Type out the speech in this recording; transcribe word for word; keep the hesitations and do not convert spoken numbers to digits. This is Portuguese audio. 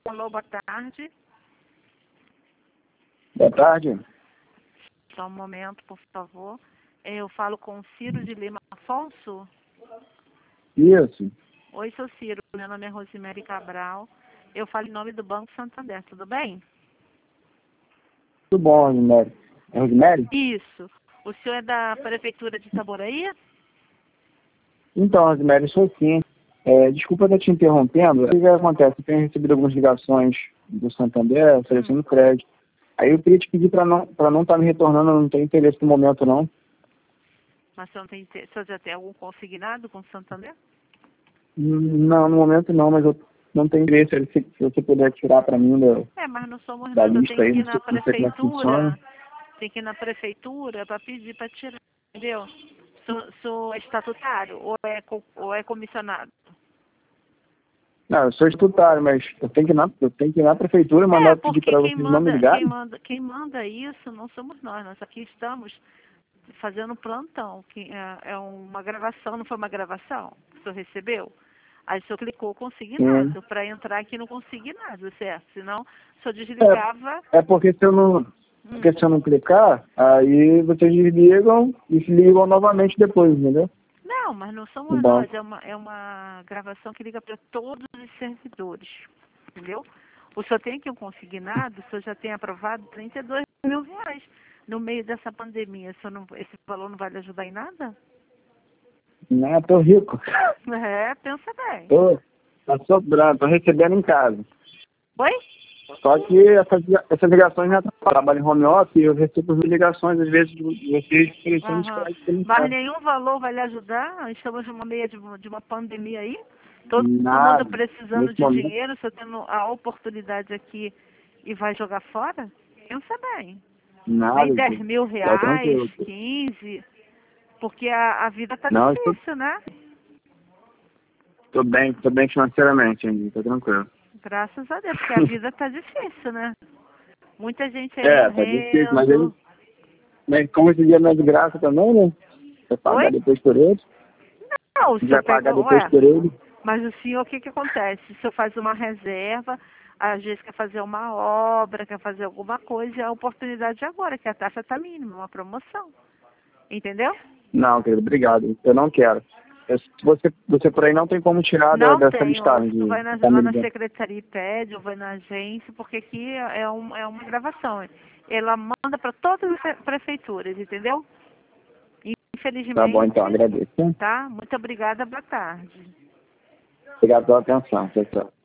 Alô, boa tarde. Boa tarde. Só um momento, por favor. Eu falo com o Ciro de Lima Afonso. Isso. Oi, seu Ciro. Meu nome é Rosemary Cabral. Eu falo em nome do Banco Santander, tudo bem? Tudo bom, Rosemary. É Rosemary? Isso. O senhor é da Prefeitura de Itaboraí? Então, Rosemary, sou sim. É, desculpa estar te interrompendo. O que acontece? Eu tenho recebido algumas ligações do Santander oferecendo crédito. Aí eu queria te pedir para não para não estar me retornando, eu não tenho interesse no momento, não. Mas o senhor, tem, o senhor já tem algum consignado com o Santander? Não, no momento não, mas eu não tenho interesse. Se, se você puder tirar para mim da, É, mas não somos da nós. Eu lista tenho aí, que ir não na sei, não sei como é que funciona. Prefeitura. Tem que ir na Prefeitura para pedir para tirar. Entendeu? Sou, sou estatutário ou é, co- ou é comissionado? Não, eu sou estatutário, mas eu tenho que ir na, eu tenho que ir na prefeitura e É, mandar pedir porque para quem vocês não me manda, quem ligarem? manda, quem manda isso não somos nós. Nós aqui estamos fazendo plantão, que é, é uma gravação, não foi uma gravação que o senhor recebeu? Aí o senhor clicou Sim. consignado para entrar aqui no consignado, certo? Senão o senhor É, desligava. é porque se eu não, Hum, porque se eu não clicar, aí vocês desligam e se ligam novamente depois, entendeu? Não, mas não No somos nós. banco. É uma, é uma gravação que liga para todos os servidores, entendeu? O senhor tem aqui um consignado, o senhor já tem aprovado trinta e dois mil reais. No meio dessa pandemia, o senhor não, esse valor não vai lhe ajudar em nada? Não, tô rico. É, pensa bem. Tô, tá sobrando, tô recebendo em casa. Oi? Só que essas, essas ligações já trabalham em home office, eu recebo ligações, às vezes, de vocês oferecendo os Aham. créditos em Mas casa. nenhum valor vai lhe ajudar? Estamos numa meia de, de uma pandemia aí. Todo mundo Nada. precisando Nesse de momento, dinheiro, você tendo a oportunidade aqui e vai jogar fora? Pensa bem. Nem nada. dez mil Tá reais, tranquilo. quinze, porque a, a vida tá Não, eu tô, difícil, né? tô bem, tô bem financeiramente ainda, tô tranquilo. Graças a Deus, porque a vida tá difícil, né? Muita gente aí É, tá difícil, mas ele, morrendo. mas como esse dia não é de graça também, né? Vai Oi? pagar depois por ele. Não, o senhor Vai pagar pegou, depois ué. por ele. Mas o senhor, o que que acontece? O senhor faz uma reserva, às vezes quer fazer uma obra, quer fazer alguma coisa, e a oportunidade é agora, que a taxa está mínima, uma promoção. Entendeu? Não, querido, obrigado. Eu não quero. Eu, você, você por aí não tem como tirar da, Não dessa tem, ou listagem tu de vai na, lá na família. secretaria e pede, ou vai na agência, porque aqui é, um, é uma gravação. Ela manda para todas as pre- prefeituras, entendeu? Tá bom, Infelizmente, então, agradeço. tá? Muito obrigada, boa tarde. Obrigado pela atenção. Tchau, tchau.